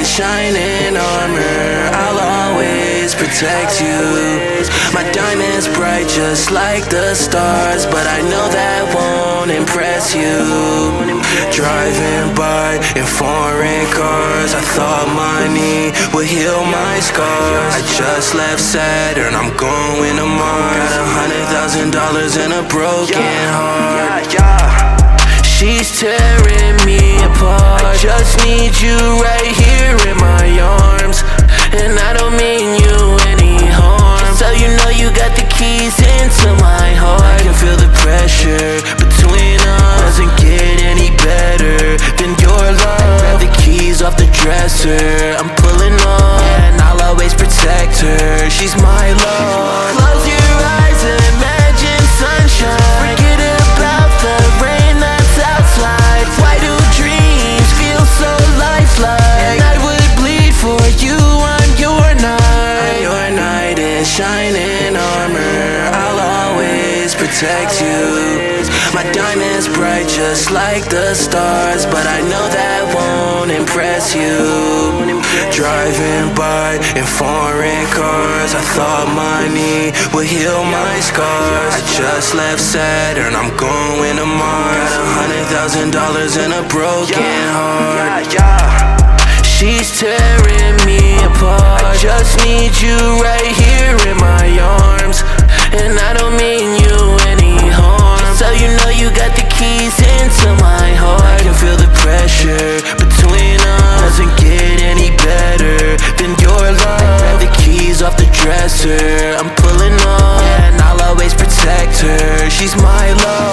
shining armor, I'll always protect you. My diamond's bright just like the stars, but I know that won't impress you. Driving by in foreign cars, I thought money would heal my scars. I just left Saturn, I'm going to Mars. Got $100,000 and a broken heart. She's tearing me apart. I just need you right here in my arms, and I don't mean you any harm. Just so you know, you got the keys into my heart. I can feel the pressure between us. Doesn't get any better than your love. Grab the keys off the dresser, I'm pulling on, and I'll always protect her. She's my love. Close your eyes and imagine sunshine. Forget about the rain that's outside. Why do dreams feel so lifelike? And I would bleed for you on your night. On your night in shining armor, I'll always protect you. My diamond's bright just like the stars, but I know that won't impress you. Driving by in foreign cars, I thought money would heal my scars. I just left Saturn, I'm going to Mars. Got $100,000 and a broken heart. She's tearing me apart. I just need you right here in my arms, and I don't mean you any harm. Just so you know, you got the keys into my heart. I can feel the pressure between us. Doesn't get any better than your love. Grab the keys off the dresser, I'm pulling on, and I'll always protect her. She's my love.